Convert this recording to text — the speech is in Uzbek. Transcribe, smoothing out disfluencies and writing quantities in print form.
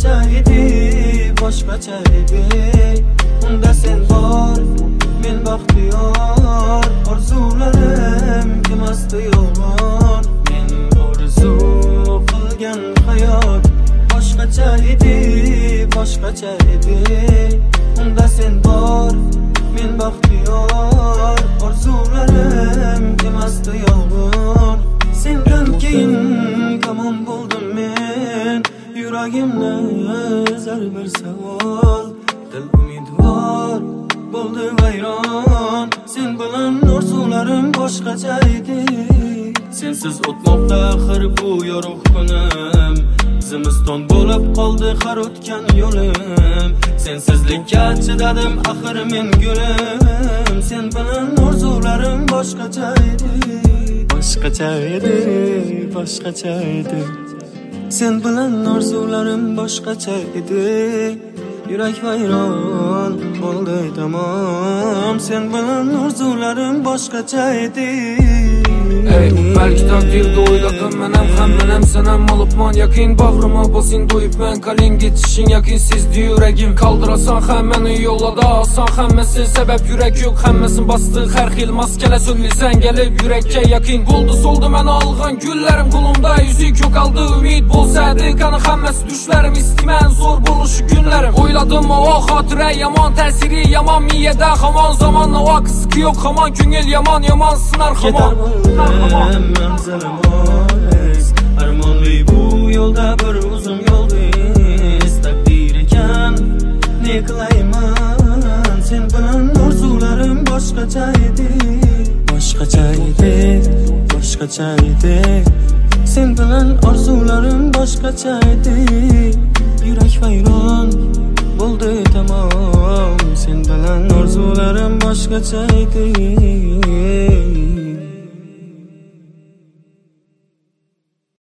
boshqacha edi, boshqacha edi. Unda sen bor, men baxtiyor. Orzularim emasdi yolg'on. Men orzu qilgan hayot boshqacha edi, boshqacha edi. Unda sen bor, men baxtiyor. Orzularim emasdi yolg'on. Sendan keyin kamon bo'ldim men. Yuragimni bir savol. Dil umidvor bo'ldi vayron. Sen bilan orzularim boshqacha edi. Sensiz o'tmoqda axir bu yorug' kunim. Zimiston bo'lib qoldi har o'tgan yo'lim. Sensizlikka chidadim axir men gulim. Sen bilan orzularim boshqacha edi, boshqacha edi, boshqacha edi. Sen bilan orzularim boshqacha edi. Yurak vayron bo'ldi tamom. Sen bilan orzularim boshqacha edi. Ey, belki takdirde oyladım menem hem senem olupman yakin. Bağrıma basın doyup ben kalin geçişin yakin. Sizdi yüreğim kaldırasan hemmeni yollada alsan hemmesi sebep yürek yok. Hemmesin bastığı her xil maskele söylesen gelip yürekke yakin. Buldu soldu men alğan güllerim kolumda yüzük yok aldı ümit bolsaydı kanı hemmesi düşlerim istimen zor buluşu günlerim. Oyladım o hatıra yaman tesiri yaman miyede haman zamanla o kısıkı yok haman küngel yaman yaman sınar haman. Manzaram oz armonli bu yo'lda bir uzun yo'ldiz taqdir ekan ne qilayman sen bilan orzularim boshqacha edi, boshqacha edi, boshqacha edi. Sen bilan orzularim boshqacha edi. Yurak vayron bo'ldi tamom. Sen bilan orzularim boshqacha edi.